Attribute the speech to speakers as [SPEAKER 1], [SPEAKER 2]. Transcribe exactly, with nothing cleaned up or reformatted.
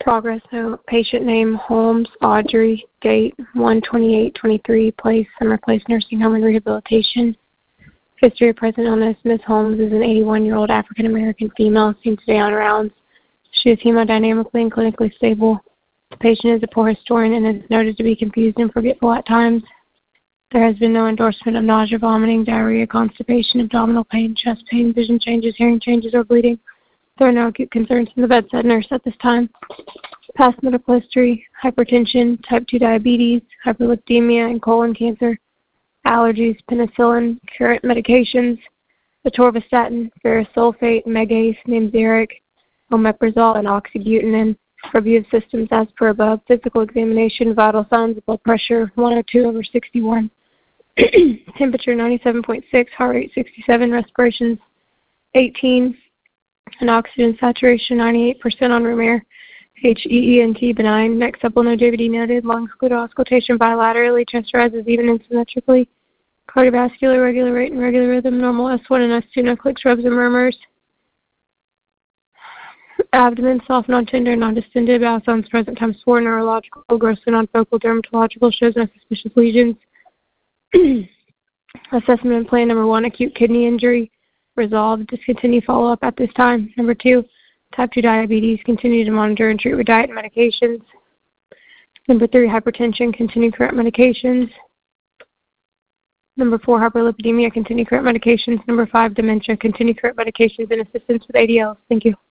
[SPEAKER 1] Progress note, patient name, Holmes, Audrey, date one twenty-eight twenty-three, place, Summer Place Nursing Home and Rehabilitation. History of present illness, Miz Holmes is an eighty-one-year-old African-American female seen today on rounds. She is hemodynamically and clinically stable. The patient is a poor historian and is noted to be confused and forgetful at times. There has been no endorsement of nausea, vomiting, diarrhea, constipation, abdominal pain, chest pain, vision changes, hearing changes, or bleeding. There are no acute concerns from the bedside nurse at this time. Past medical history, hypertension, type two diabetes, hyperlipidemia, and colon cancer, allergies, penicillin, current medications, atorvastatin, ferrous sulfate, Megace, Namzaric, omeprazole, and oxybutynin. Review of systems as per above. Physical examination, vital signs, blood pressure one oh two over sixty-one. Temperature ninety-seven point six, heart rate sixty-seven, respirations eighteen, and oxygen saturation ninety-eight percent on room air. H E E N T benign. Next up, no J V D noted. Lungs good auscultation bilaterally. Chest rises even and symmetrically. Cardiovascular regular rate and regular rhythm. Normal S one and S two. No clicks, rubs, or murmurs. Abdomen soft, non-tender, non-distended. Bowel sounds present times four. Neurological, grossly non-focal, dermatological, shows no suspicious lesions. Assessment and plan number one, acute kidney injury. Resolved. Discontinue follow-up at this time. Number two, type two diabetes. Continue to monitor and treat with diet and medications. Number three, hypertension. Continue correct medications. Number four, hyperlipidemia. Continue correct medications. Number five, dementia. Continue correct medications and assistance with A D Ls. Thank you.